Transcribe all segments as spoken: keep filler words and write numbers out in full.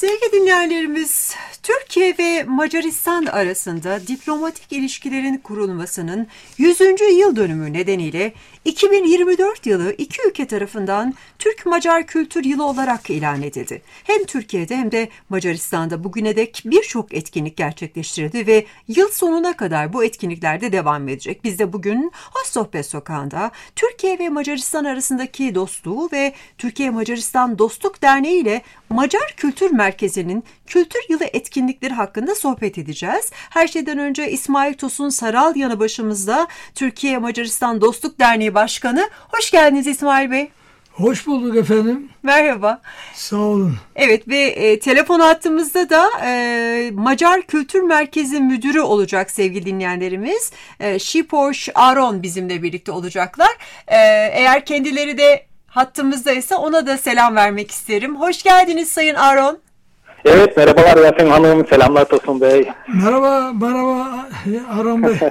Sevgili dinleyenlerimiz, Türkiye ve Macaristan arasında diplomatik ilişkilerin kurulmasının yüzüncü yıl dönümü nedeniyle iki bin yirmi dört yılı iki ülke tarafından Türk-Macar Kültür Yılı olarak ilan edildi. Hem Türkiye'de hem de Macaristan'da bugüne dek birçok etkinlik gerçekleştirildi ve yıl sonuna kadar bu etkinlikler de devam edecek. Biz de bugün Hoş Sohbet Sokağı'nda Türkiye ve Macaristan arasındaki dostluğu ve Türkiye-Macaristan Dostluk Derneği ile Macar Kültür Merkezi'nin Kültür Yılı etkinlikleri hakkında sohbet edeceğiz. Her şeyden önce İsmail Tosun Saral yanı başımızda, Türkiye Macaristan Dostluk Derneği Başkanı. Hoş geldiniz İsmail Bey. Hoş bulduk efendim. Merhaba. Sağ olun. Evet ve e, telefon hattımızda da e, Macar Kültür Merkezi Müdürü olacak sevgili dinleyenlerimiz. E, Şipoş Aron bizimle birlikte olacaklar. E, eğer kendileri de hattımızdaysa ona da selam vermek isterim. Hoş geldiniz Sayın Aron. Evet, merhabalar Yasemin Hanım, selamlar Tosun Bey. Merhaba, merhaba Aron Bey.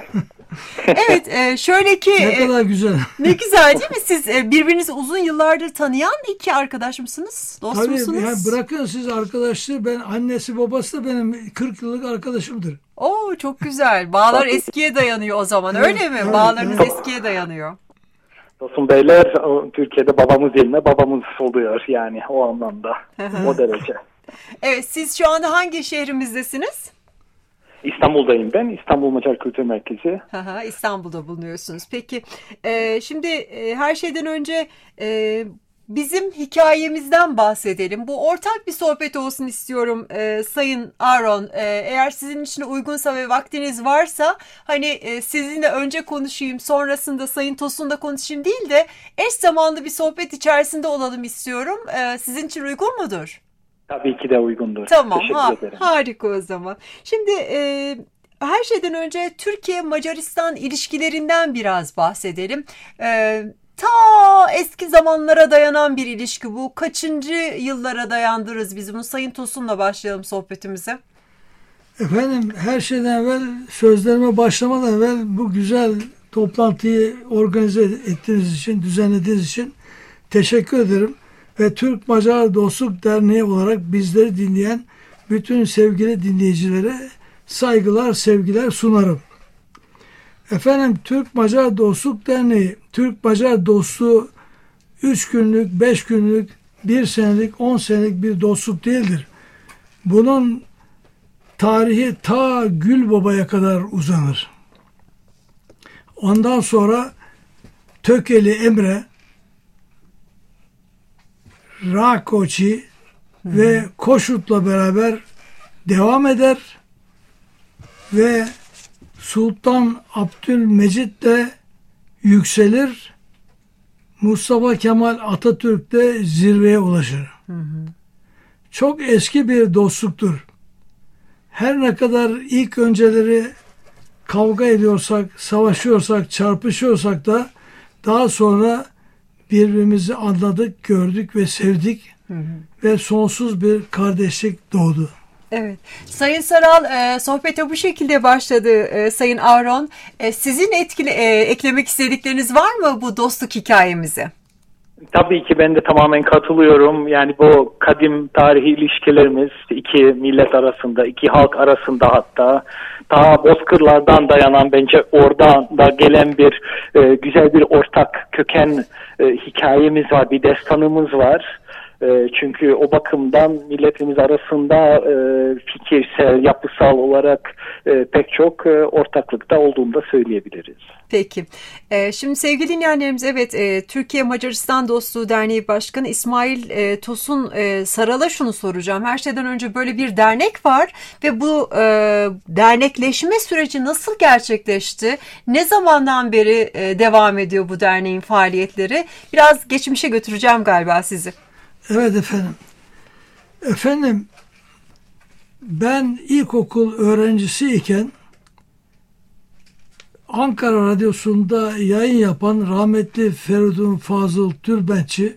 Evet, e, şöyle ki... Ne kadar güzel. Ne güzel değil mi? Siz e, birbirinizi uzun yıllardır tanıyan iki arkadaş mısınız? Dost Tabii, musunuz? yani bırakın siz arkadaşlığı, ben annesi babası da benim kırk yıllık arkadaşımdır. Oo, çok güzel. Bağlar eskiye dayanıyor o zaman, Evet, öyle mi? evet, Bağlarınız evet. eskiye dayanıyor. Tosun Beyler, Türkiye'de babamız değil mi? Babamız oluyor yani o anlamda, o derece. Evet, siz şu anda hangi şehrimizdesiniz? İstanbul'dayım ben, İstanbul Macar Kültür Merkezi. Aha, İstanbul'da bulunuyorsunuz. Peki, e, şimdi e, her şeyden önce e, bizim hikayemizden bahsedelim. Bu ortak bir sohbet olsun istiyorum e, Sayın Aron. E, eğer sizin için uygunsa ve vaktiniz varsa, hani e, sizinle önce konuşayım, sonrasında Sayın Tosun'la konuşayım değil de eş zamanlı bir sohbet içerisinde olalım istiyorum. E, sizin için uygun mudur? Tabii ki de uygundur. Tamam, Teşekkür ha, ederim. harika o zaman. Şimdi e, her şeyden önce Türkiye-Macaristan ilişkilerinden biraz bahsedelim. E, ta eski zamanlara dayanan bir ilişki bu. Kaçıncı yıllara dayandırırız biz bunu? Sayın Tosun'la başlayalım sohbetimize. Efendim, her şeyden evvel, sözlerime başlamadan evvel bu güzel toplantıyı organize ettiğiniz için, düzenlediğiniz için teşekkür ederim. Ve Türk-Macar Dostluk Derneği olarak bizleri dinleyen bütün sevgili dinleyicilere saygılar, sevgiler sunarım. Efendim, Türk-Macar Dostluk Derneği, Türk-Macar dostluğu üç günlük, beş günlük, bir senelik, on senelik bir dostluk değildir. Bunun tarihi ta Gülbaba'ya kadar uzanır. Ondan sonra Tökeli Emre, Rakoçi ve Koşut'la beraber devam eder ve Sultan Abdülmecit de yükselir. Mustafa Kemal Atatürk de zirveye ulaşır. Hı hı. Çok eski bir dostluktur. Her ne kadar ilk önceleri kavga ediyorsak, savaşıyorsak, çarpışıyorsak da daha sonra birbirimizi anladık, gördük ve sevdik, hı hı. ve sonsuz bir kardeşlik doğdu. Evet. Sayın Saral, e, sohbete bu şekilde başladı e, Sayın Aron. E, sizin etkili, e, eklemek istedikleriniz var mı bu dostluk hikayemize? Tabii ki ben de tamamen katılıyorum. Yani bu kadim tarihi ilişkilerimiz iki millet arasında, iki halk arasında, hatta ta bozkırlardan dayanan, bence oradan da gelen bir e, güzel bir ortak köken e, hikayemiz var, bir destanımız var. E, çünkü o bakımdan milletimiz arasında e, fikirsel, yapısal olarak e, pek çok e, ortaklıkta olduğunu da söyleyebiliriz. Peki. Ee, şimdi sevgili dinleyenlerimiz, evet, e, Türkiye Macaristan Dostluğu Derneği Başkanı İsmail e, Tosun e, Saral'a şunu soracağım. Her şeyden önce böyle bir dernek var ve bu e, dernekleşme süreci nasıl gerçekleşti? Ne zamandan beri e, devam ediyor bu derneğin faaliyetleri? Biraz geçmişe götüreceğim galiba sizi. Evet efendim. Efendim, ben ilkokul öğrencisiyken Ankara Radyosu'nda yayın yapan rahmetli Feridun Fazıl Türbençi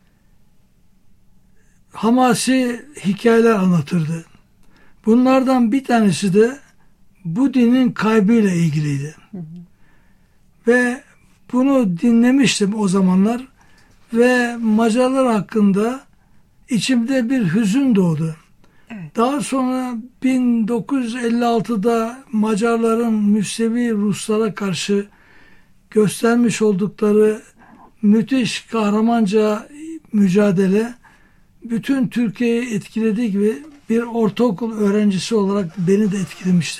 hamasi hikayeler anlatırdı. Bunlardan bir tanesi de bu dinin kaybıyla ilgiliydi. Hı hı. Ve bunu dinlemiştim o zamanlar ve Macarlar hakkında içimde bir hüzün doğdu. Evet. Daha sonra bin dokuz yüz elli altıda Macarların Müsevi Ruslara karşı göstermiş oldukları müthiş kahramanca mücadele bütün Türkiye'yi etkilediği gibi bir ortaokul öğrencisi olarak beni de etkilemişti.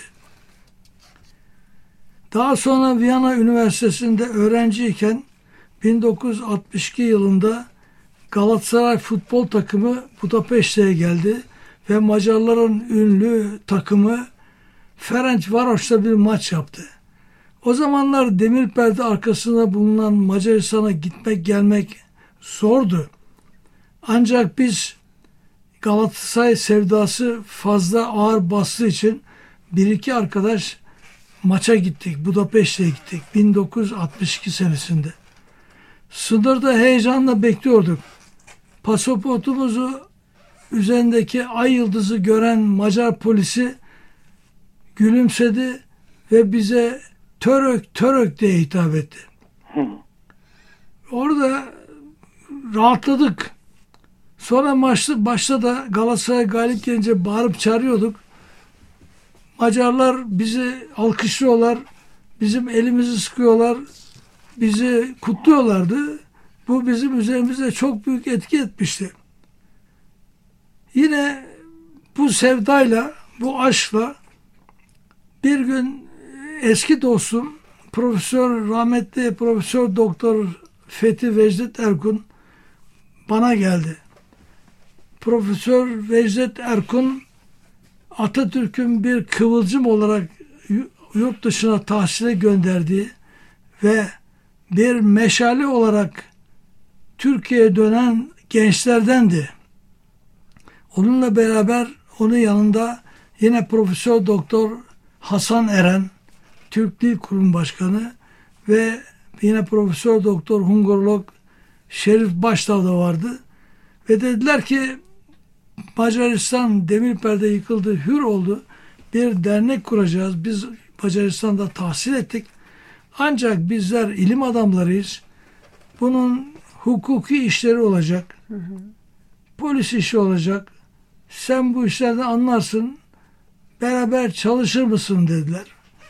Daha sonra Viyana Üniversitesi'nde öğrenciyken bin dokuz yüz altmış iki yılında Galatasaray futbol takımı Budapeşte'ye geldi ve Macarların ünlü takımı Ferencvaros'ta bir maç yaptı. O zamanlar demir perde arkasında bulunan Macaristan'a gitmek gelmek zordu. Ancak biz Galatasaray sevdası fazla ağır bastığı için bir iki arkadaş maça gittik. Budapeşte'ye gittik bin dokuz yüz altmış iki senesinde. Sınırda heyecanla bekliyorduk. Pasaportumuzu üzerindeki ay yıldızı gören Macar polisi gülümsedi ve bize Török Török diye hitap etti. Orada rahatladık. Sonra maçta, başta da Galatasaray galip gelince bağırıp çağırıyorduk. Macarlar bizi alkışlıyorlar, bizim elimizi sıkıyorlar, bizi kutluyorlardı. Bu bizim üzerimizde çok büyük etki etmişti. Yine bu sevdayla, bu aşkla bir gün eski dostum Profesör rahmetli Profesör Doktor Fethi Vecdet Erkun bana geldi. Profesör Vecdet Erkun Atatürk'ün bir kıvılcım olarak yurt dışına tahsile gönderdiği ve bir meşale olarak Türkiye'ye dönen gençlerdendi. Onunla beraber onun yanında yine Profesör Doktor Hasan Eren, Türk Dil Kurumu Başkanı ve yine Profesör Doktor Hungurolog Şerif Baştav da vardı. Ve dediler ki Macaristan demir perde yıkıldı, hür oldu. Bir dernek kuracağız. Biz Macaristan'da tahsil ettik. Ancak bizler ilim adamlarıyız. Bunun hukuki işleri olacak. Hı hı. Polis işi olacak. Sen bu işlerden anlarsın. Beraber çalışır mısın dediler.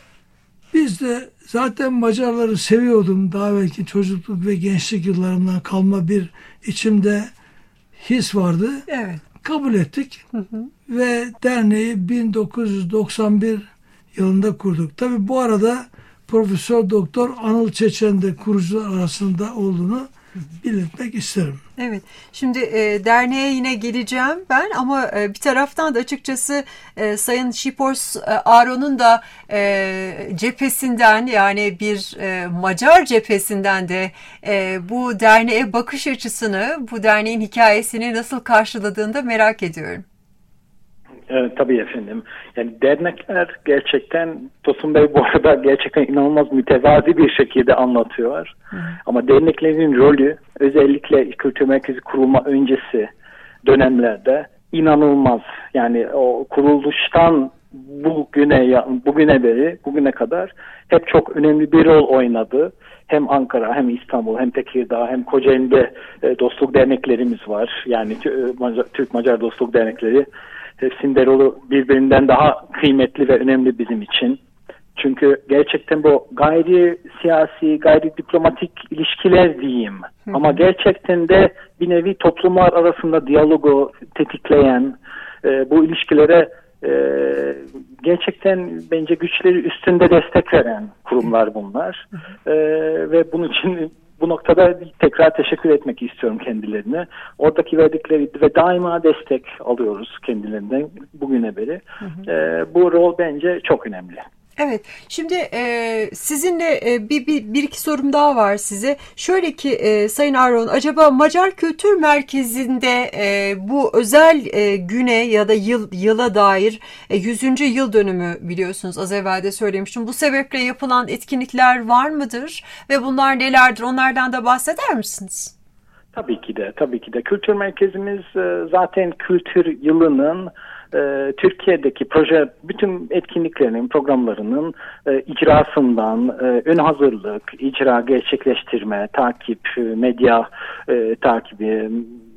Biz de zaten Macarları seviyordum. Daha belki çocukluk ve gençlik yıllarımdan kalma bir içimde his vardı. Evet. Kabul ettik. Hı hı. Ve derneği bin dokuz yüz doksan bir yılında kurduk. Tabii bu arada Profesör Doktor Anıl Çeçen de kurucular arasında olduğunu belirtmek isterim. Evet. Şimdi e, derneğe yine geleceğim ben ama e, bir taraftan da açıkçası e, Sayın Şipors e, Aron'un da e, cephesinden yani bir e, Macar cephesinden de e, bu derneğe bakış açısını, bu derneğin hikayesini nasıl karşıladığını da merak ediyorum. Evet, tabii efendim. Yani dernekler gerçekten, Tosun Bey bu arada gerçekten inanılmaz mütevazi bir şekilde anlatıyor. Hı. Ama derneklerin rolü özellikle kültür merkezi kurulma öncesi dönemlerde inanılmaz. Yani o kuruluştan bugüne bugüne beri bugüne kadar hep çok önemli bir rol oynadı. Hem Ankara, hem İstanbul, hem Tekirdağ, hem Kocaeli'de e, dostluk derneklerimiz var. Yani Türk-Macar dostluk dernekleri. Hepsinin rolü birbirinden daha kıymetli ve önemli bizim için. Çünkü gerçekten bu gayri siyasi, gayri diplomatik ilişkiler diyeyim. Hı hı. Ama gerçekten de bir nevi toplumlar arasında diyalogu tetikleyen, e, bu ilişkilere e, gerçekten bence güçleri üstünde destek veren kurumlar bunlar. Hı hı. E, ve bunun için bu noktada tekrar teşekkür etmek istiyorum kendilerine. Oradaki verdikleri ve daima destek alıyoruz kendilerinden bugüne beri. Hı hı. E, bu rol bence çok önemli. Evet, şimdi e, sizinle e, bir, bir, bir iki sorum daha var size. Şöyle ki e, Sayın Aron, acaba Macar Kültür Merkezi'nde e, bu özel e, güne ya da yıl, yıla dair e, yüzüncü yıl dönümü biliyorsunuz, az evvel de söylemiştim. Bu sebeple yapılan etkinlikler var mıdır ve bunlar nelerdir? Onlardan da bahseder misiniz? Tabii ki de, tabii ki de. Kültür Merkezimiz e, zaten kültür yılının Ee, Türkiye'deki proje bütün etkinliklerinin, programlarının e, icrasından e, ön hazırlık, icra, gerçekleştirme, takip, medya e, takibi,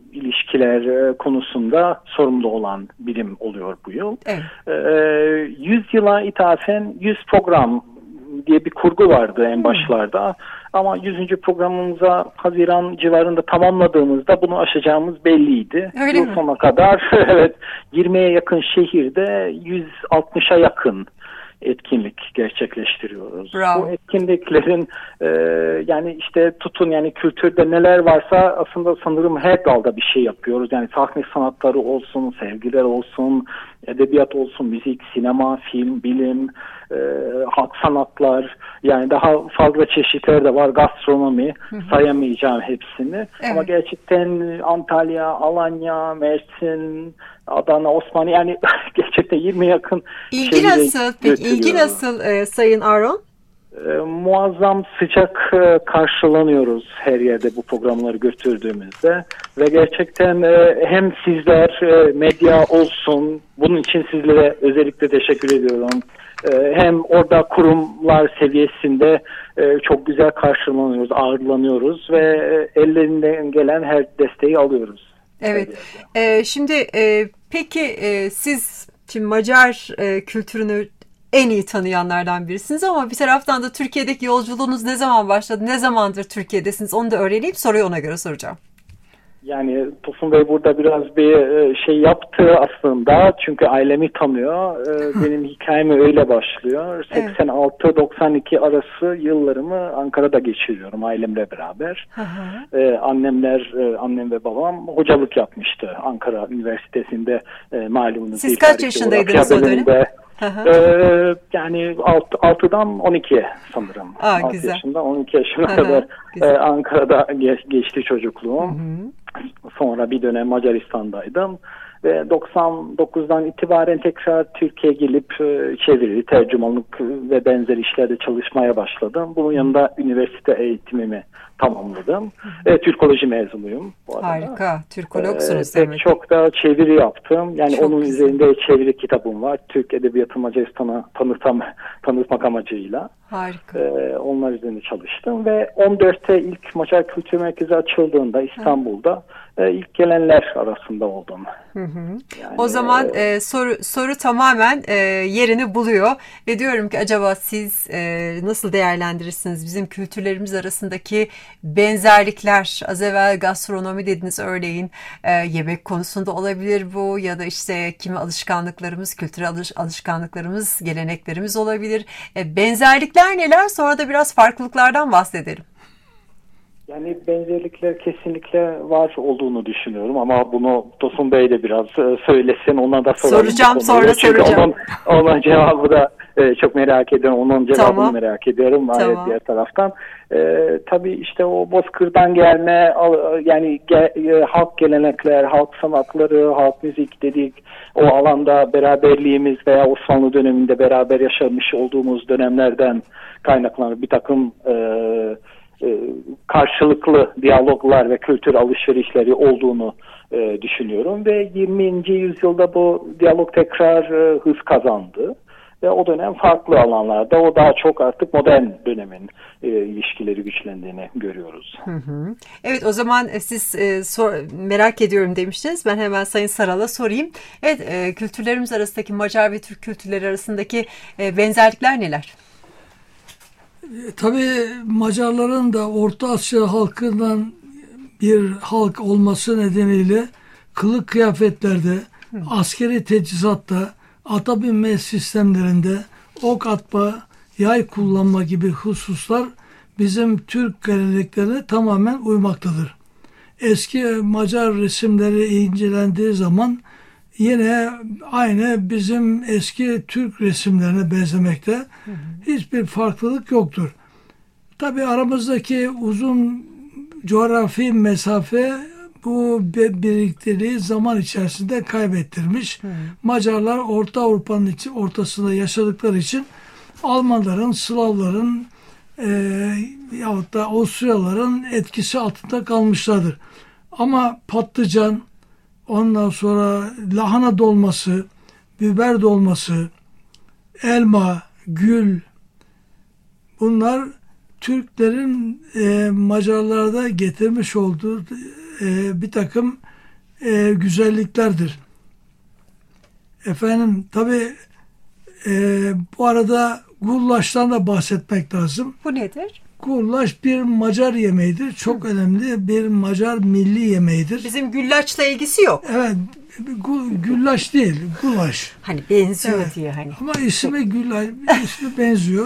ilişkiler e, konusunda sorumlu olan birim oluyor bu yıl. Evet. E, yüz yıla ithafen yüz program diye bir kurgu vardı en başlarda. Ama yüzüncü programımıza Haziran civarında tamamladığımızda bunu aşacağımız belliydi. Öyle Yıl mi? sonuna kadar evet yirmiye yakın şehirde yüz altmışa yakın etkinlik gerçekleştiriyoruz. Bravo. Bu etkinliklerin e, yani işte tutun yani kültürde neler varsa aslında sanırım her dalda bir şey yapıyoruz. Yani sahne sanatları olsun, sevgiler olsun, edebiyat olsun, müzik, sinema, film, bilim, e, halk sanatlar, yani daha fazla çeşitler de var, gastronomi, sayamayacağım hepsini. Evet. Ama gerçekten Antalya, Alanya, Mersin, Adana, Osmaniye, yani gerçekten yirmi yakın İlgi şehire nasıl? Peki ilgi götürüyoruz. nasıl e, Sayın Aron? E, muazzam sıcak e, karşılanıyoruz her yerde bu programları götürdüğümüzde ve gerçekten e, hem sizler e, medya olsun, bunun için sizlere özellikle teşekkür ediyorum. E, hem orada kurumlar seviyesinde e, çok güzel karşılanıyoruz, ağırlanıyoruz ve e, ellerinden gelen her desteği alıyoruz. Evet. E, şimdi e, peki e, siz şimdi Macar e, kültürünü en iyi tanıyanlardan birisiniz ama bir taraftan da Türkiye'deki yolculuğunuz ne zaman başladı? Ne zamandır Türkiye'desiniz? Onu da öğreneyim. Soruyu ona göre soracağım. Yani Tosun Bey burada biraz bir şey yaptı aslında. Çünkü ailemi tanıyor. Benim hikayem öyle başlıyor. seksen altı doksan iki arası yıllarımı Ankara'da geçiriyorum ailemle beraber. Hı hı. Ee, annemler, annem ve babam hocalık yapmıştı Ankara Üniversitesi'nde, e, malumunuz. Siz kaç yaşındaydınız o dönem? Ee, yani altıdan on iki sanırım. Aa, altı güzel. yaşından on iki yaşına Hı hı, kadar e, güzel. Ankara'da geç, geçti çocukluğum. Hı hı. Sonra bir dönem Macaristan'daydım ve doksan dokuzdan itibaren tekrar Türkiye'ye gelip e, çeviri, tercümanlık ve benzer işlerde çalışmaya başladım. Bunun yanında üniversite eğitimimi tamamladım. E, Türkoloji mezunuyum bu arada. Harika. Türkologsunuz E, demek. çok da çeviri yaptım. Yani Çok onun güzel. üzerinde çeviri kitabım var. Türk Edebiyatı Macaristan'a tanıtam, tanıtmak amacıyla. Harika. Ee, onlar üzerine çalıştım ve on dörtte ilk Macar Kültür Merkezi açıldığında İstanbul'da e, ilk gelenler arasında oldum. Hı hı. Yani, O zaman e, e, soru soru tamamen e, yerini buluyor ve diyorum ki acaba siz e, nasıl değerlendirirsiniz bizim kültürlerimiz arasındaki benzerlikler? Az evvel gastronomi dediniz örneğin, e, yemek konusunda olabilir bu ya da işte kimi alışkanlıklarımız, kültürel alış, alışkanlıklarımız, geleneklerimiz olabilir. E, benzerlikler neler? Sonra da biraz farklılıklardan bahsedelim. Yani benzerlikler kesinlikle var olduğunu düşünüyorum ama bunu Tosun Bey de biraz e, söylesin, ona da soralım. Soracağım, sonra Çünkü soracağım. Onun, onun cevabı da e, çok merak ediyorum. Onun cevabını Tamam. merak ediyorum. Tamam. Evet, diğer taraftan. E, tabii işte o Bozkır'dan gelme al, yani ge, e, halk gelenekler, halk sanatları, halk müzik dedik. O alanda beraberliğimiz veya Osmanlı döneminde beraber yaşamış olduğumuz dönemlerden kaynaklanan bir takım e, e, karşılıklı diyaloglar ve kültür alışverişleri olduğunu e, düşünüyorum ve yirminci yüzyılda bu diyalog tekrar e, hız kazandı ve o dönem farklı alanlarda o daha çok artık modern dönemin e, ilişkileri güçlendiğini görüyoruz. Hı hı. Evet, o zaman siz e, sor, merak ediyorum demiştiniz. Ben hemen Sayın Saral'a sorayım. Evet, e, kültürlerimiz arasındaki Macar ve Türk kültürleri arasındaki e, benzerlikler neler? Tabii Macarların da Orta Asya halkından bir halk olması nedeniyle kılık kıyafetlerde, Hı. askeri teçhizatta, ata binme sistemlerinde, ok atma, yay kullanma gibi hususlar bizim Türk geleneklerine tamamen uymaktadır. Eski Macar resimleri incelendiği zaman yine aynı bizim eski Türk resimlerine benzemekte. Hı hı. Hiçbir farklılık yoktur. Tabii aramızdaki uzun coğrafi mesafe bu birlikteliği zaman içerisinde kaybettirmiş. Hı hı. Macarlar Orta Avrupa'nın ortasında yaşadıkları için Almanların, Slavların e, yahut da Avusturyalıların etkisi altında kalmışlardır. Ama patlıcan, ondan sonra lahana dolması, biber dolması, elma, gül, bunlar Türklerin e, Macarlarda getirmiş olduğu e, bir takım e, güzelliklerdir. Efendim tabii e, bu arada gullaçtan da bahsetmek lazım. Bu nedir? Gullaç bir Macar yemeğidir. Çok Hı. önemli bir Macar milli yemeğidir. Bizim güllaçla ilgisi yok. Evet. Gu, güllaç değil. Gulaş. Hani benziyor evet. diye hani. Ama ismi güllaç. ismi benziyor.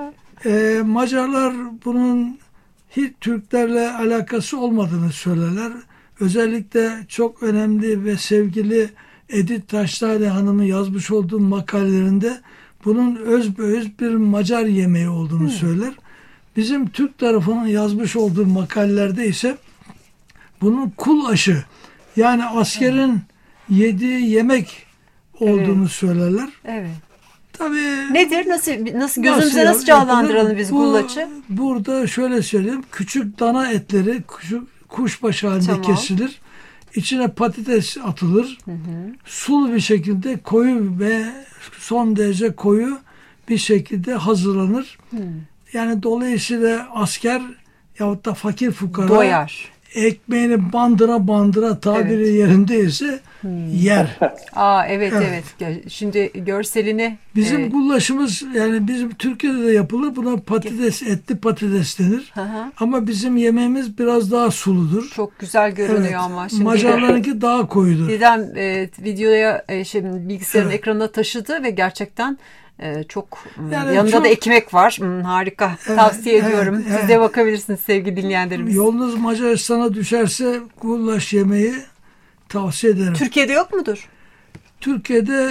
ee, Macarlar bunun hiç Türklerle alakası olmadığını söylerler. Özellikle çok önemli ve sevgili Edith Taşdağ Hanım'ın yazmış olduğu makalelerinde bunun özbeöz bir Macar yemeği olduğunu hmm. söyler. Bizim Türk tarafının yazmış olduğu makalelerde ise bunun kul aşı, yani askerin hmm. yediği yemek olduğunu evet. söylerler. Evet. Tabii nedir? Nasıl nasıl gözümüze nasıl, nasıl canlandıralım biz gullaçı? Burada şöyle söyleyeyim. Küçük dana etleri küçük kuşbaşı halinde tamam. kesilir. İçine patates atılır. Hı hı. Sulu bir şekilde koyu ve son derece koyu bir şekilde hazırlanır. Hı. Yani dolayısıyla asker yahut da fakir fukara doyar. Ekmeğini bandıra bandıra tabiri evet. yerindeyse hmm. yer. Aa evet, evet evet. Şimdi görselini bizim e... gullaşımız yani bizim Türkiye'de de yapılır. Buna patates, etli patates denir. Hı-hı. Ama bizim yemeğimiz biraz daha suludur. Çok güzel görünüyor evet. ama şimdi Macarlarınki daha koyudur. Dedem e, videoya e, şimdi bilgisayarın evet. ekranına taşıdı ve gerçekten Ee, çok yani yanında çok, da ekmek var. Hmm, harika. Evet, tavsiye ediyorum. Evet, Siz evet. de bakabilirsiniz sevgili dinleyenlerimiz. Yolunuz Macaristan'a düşerse gullaş yemeği tavsiye ederim. Türkiye'de yok mudur? Türkiye'de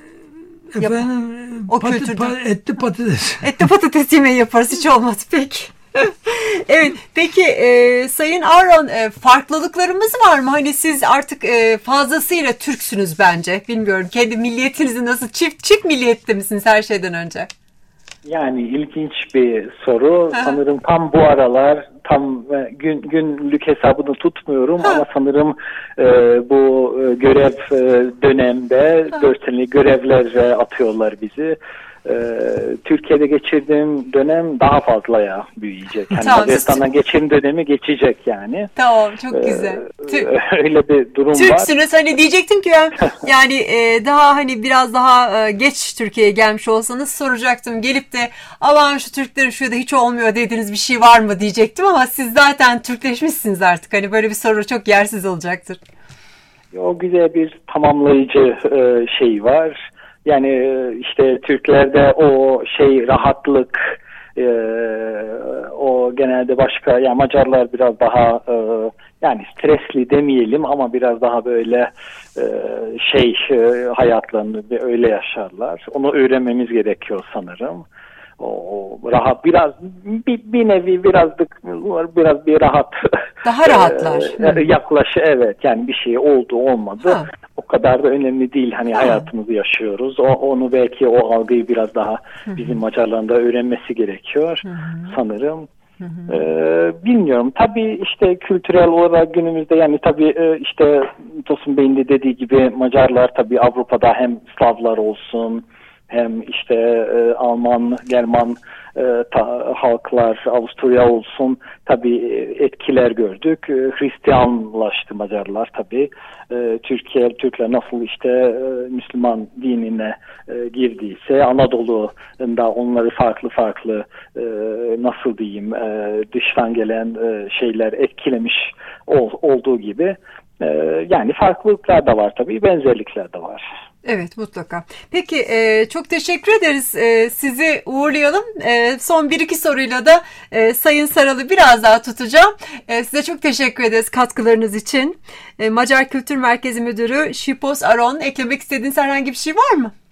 efendim o pati, pa, etli patates. Etli patates yemeği yaparız. Hiç olmadı. Peki. Evet. Peki e, Sayın Aron e, farklılıklarımız var mı? Hani siz artık e, fazlasıyla Türksünüz bence. Bilmiyorum. Kendi milliyetinizi nasıl çift çift milliyetli misiniz her şeyden önce? Yani ilginç bir soru. Ha. Sanırım tam bu aralar tam gün günlük hesabını tutmuyorum ha. ama sanırım e, bu e, görev e, dönemde dört senelik görevlere atıyorlar bizi. Ee, Türkiye'de geçirdiğim dönem daha fazlaya büyüyecek. Yani tamam, Macaristan'dan geçirdiğim dönemi geçecek yani. Tamam, çok ee, güzel. Öyle bir durum Türksünüz, var. Türksünüz hani diyecektim ki ben yani e, daha hani biraz daha e, geç Türkiye'ye gelmiş olsanız soracaktım. Gelip de aman şu Türklerin şurada hiç olmuyor dediğiniz bir şey var mı diyecektim ama siz zaten Türkleşmişsiniz artık. Hani böyle bir soru çok yersiz olacaktır. O güzel bir tamamlayıcı e, şey var. Yani işte Türklerde o şey rahatlık, e, o genelde başka, yani Macarlar biraz daha e, yani stresli demeyelim ama biraz daha böyle e, şey e, hayatlarını öyle yaşarlar. Onu öğrenmemiz gerekiyor sanırım. O rahat biraz bir, bir nevi birazcık biraz bir rahat daha rahatlar yaklaşı evet yani bir şey oldu olmadı ha. o kadar da önemli değil hani ha. hayatımızı yaşıyoruz o onu belki o algıyı biraz daha Hı-hı. bizim Macarların da öğrenmesi gerekiyor Hı-hı. sanırım. Ee, bilmiyorum tabii işte kültürel olarak günümüzde yani tabii işte Tosun Bey'in de dediği gibi Macarlar tabii Avrupa'da hem Slavlar olsun hem işte e, Alman, German e, ta, halklar, Avusturya olsun tabii etkiler gördük. E, Hristiyanlaştı Macarlar tabii. E, Türkiye, Türkler nasıl işte e, Müslüman dinine e, girdiyse Anadolu'da onları farklı farklı e, nasıl diyeyim e, dıştan gelen e, şeyler etkilemiş ol, olduğu gibi e, yani farklılıklar da var tabii, benzerlikler de var. Evet, mutlaka. Peki e, çok teşekkür ederiz. E, sizi uğurlayalım. E, son bir iki soruyla da e, Sayın Saral'ı biraz daha tutacağım. E, size çok teşekkür ederiz katkılarınız için. E, Macar Kültür Merkezi Müdürü Sipos Aron, eklemek istediğiniz herhangi bir şey var mı?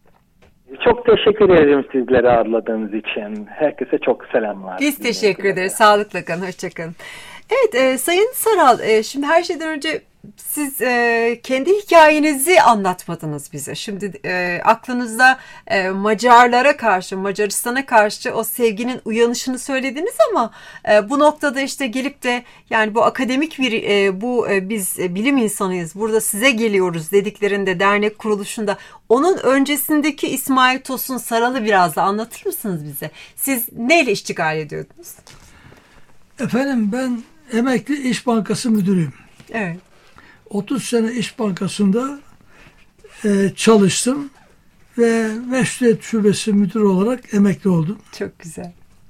Çok teşekkür ederim sizleri ağırladığınız için. Herkese çok selamlar. Biz teşekkür ederiz. Sağlıkla kalın. Hoşçakalın. Evet e, Sayın Saral, e, şimdi her şeyden önce siz e, kendi hikayenizi anlatmadınız bize. Şimdi e, aklınızda e, Macarlara karşı, Macaristan'a karşı o sevginin uyanışını söylediniz ama e, bu noktada işte gelip de yani bu akademik bir e, bu e, biz e, bilim insanıyız, burada size geliyoruz dediklerinde dernek kuruluşunda onun öncesindeki İsmail Tosun Saral'ı biraz da anlatır mısınız bize? Siz neyle iştigal ediyordunuz? Efendim ben Emekli İş Bankası Müdürüyüm. Evet. otuz sene İş Bankası'nda e, çalıştım ve Meşruiyet Şubesi müdürü olarak emekli oldum. Çok güzel.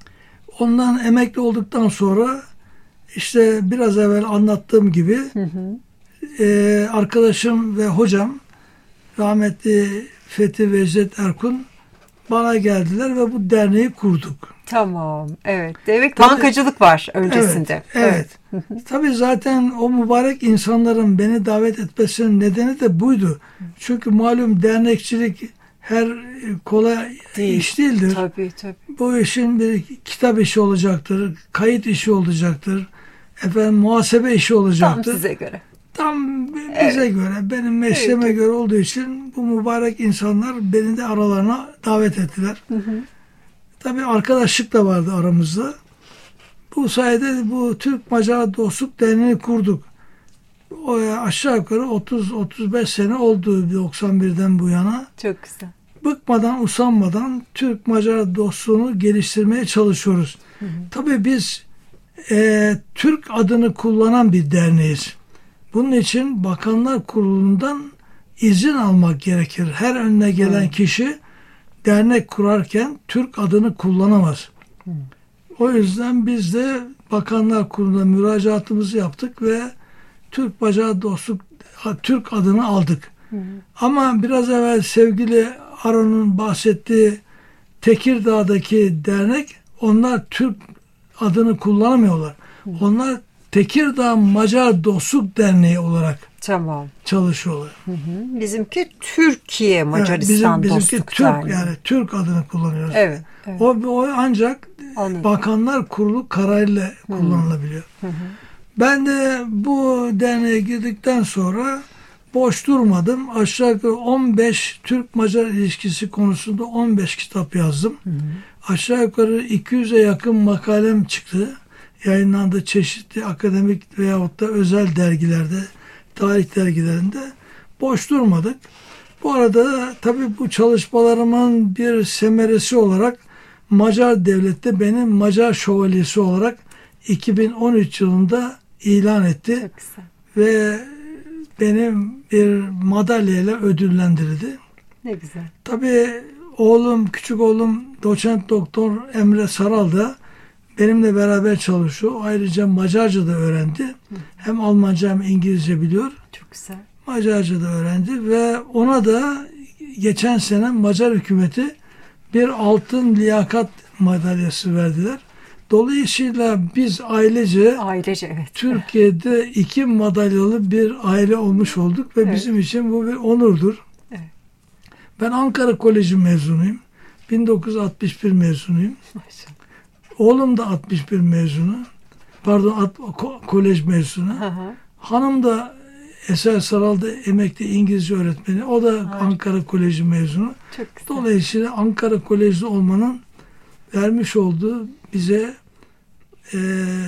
Ondan emekli olduktan sonra işte biraz evvel anlattığım gibi Hı hı. e, arkadaşım ve hocam rahmetli Fethi Vecdet Erkun bana geldiler ve bu derneği kurduk. Tamam. Evet. Demek Tabii- bankacılık var öncesinde. Evet. evet. Tabii zaten o mübarek insanların beni davet etmesinin nedeni de buydu. Çünkü malum dernekçilik her kolay Değil. iş değildir. Tabii tabii. Bu işin bir kitap işi olacaktır, kayıt işi olacaktır, efendim muhasebe işi Tam olacaktır. size göre. Tam bize Evet. göre, benim mesleğime Evet. göre olduğu için bu mübarek insanlar beni de aralarına davet ettiler. Hı hı. Tabii arkadaşlık da vardı aramızda. Bu sayede bu Türk-Macar Dostluk Derneği'ni kurduk. O aşağı yukarı otuz otuz beş sene oldu doksan birden bu yana. Çok güzel. Bıkmadan, usanmadan Türk-Macar dostluğunu geliştirmeye çalışıyoruz. Hı hı. Tabii biz e, Türk adını kullanan bir derneğiz. Bunun için Bakanlar Kurulu'ndan izin almak gerekir. Her önüne gelen Hı. kişi dernek kurarken Türk adını kullanamaz. Hı. O yüzden biz de Bakanlar Kurulu'na müracaatımızı yaptık ve Türk-Macar Dostluk Türk adını aldık. Hı hı. Ama biraz evvel sevgili Aron'un bahsettiği Tekirdağ'daki dernek, onlar Türk adını kullanamıyorlar. Hı. Onlar Tekirdağ Macar Dostluk Derneği olarak Tamam. çalışıyorlar. Hı hı. Bizimki Türkiye Macaristan Evet, bizim, bizimki Dostluk Türk, Derneği. yani Türk adını kullanıyoruz. Evet. evet. O, o ancak Anladım. Bakanlar Kurulu kararıyla kullanılabiliyor. Hı hı. Ben de bu derneğe girdikten sonra boş durmadım. Aşağı yukarı on beş Türk-Macar ilişkisi konusunda on beş kitap yazdım. Hı hı. Aşağı yukarı iki yüze yakın makalem çıktı. Yayınlandı çeşitli akademik veyahut da özel dergilerde, tarih dergilerinde. Boş durmadık. Bu arada tabii bu çalışmalarımın bir semeresi olarak Macar Devleti beni Macar Şövalyesi olarak iki bin on üç yılında ilan etti. Çok güzel. Ve benim bir madalyayla ödüllendirdi. Ne güzel. Tabii oğlum, küçük oğlum doçent doktor Emre Saral da benimle beraber çalışıyor. Ayrıca Macarca da öğrendi. Hem Almanca hem İngilizce biliyor. Çok güzel. Macarca da öğrendi ve ona da geçen sene Macar hükümeti bir altın liyakat madalyası verdiler. Dolayısıyla biz ailece Ailece evet. Türkiye'de iki madalyalı bir aile olmuş olduk ve Evet. bizim için bu bir onurdur. Evet. Ben Ankara Koleji mezunuyum. bin dokuz yüz altmış bir mezunuyum. Maşallah. Oğlum da altmış bir mezunu. Pardon, at, ko- kolej mezunu. Hı hı. Hanım da Eser Saral'da emekli İngilizce öğretmeni. O da Harika. Ankara Koleji mezunu. Çok güzel. Dolayısıyla Ankara Kolejli olmanın vermiş olduğu bize e,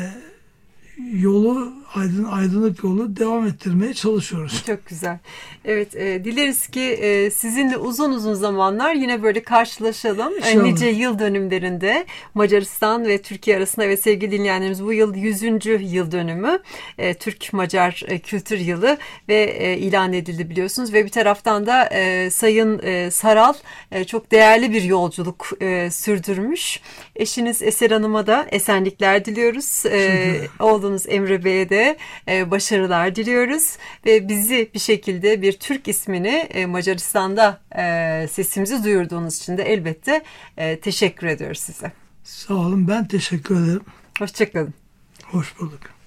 yolu, aydın, aydınlık yolu devam ettirmeye çalışıyoruz. Çok güzel. Evet, e, dileriz ki e, sizinle uzun uzun zamanlar yine böyle karşılaşalım. E, İnşallah. nice yıl dönümlerinde Macaristan ve Türkiye arasında. Evet sevgili dinleyenlerimiz, bu yıl yüzüncü yıl dönümü. E, Türk-Macar e, Kültür Yılı ve e, ilan edildi biliyorsunuz. Ve bir taraftan da e, Sayın e, Saral e, çok değerli bir yolculuk e, sürdürmüş. Eşiniz Eser Hanım'a da esenlikler diliyoruz. E, Teşekkür oğlunuz Emre Bey'e de e, başarılar diliyoruz ve bizi bir şekilde bir Türk ismini e, Macaristan'da e, sesimizi duyurduğunuz için de elbette e, teşekkür ediyoruz size. Sağ olun, ben teşekkür ederim. Hoşçakalın. Hoş bulduk.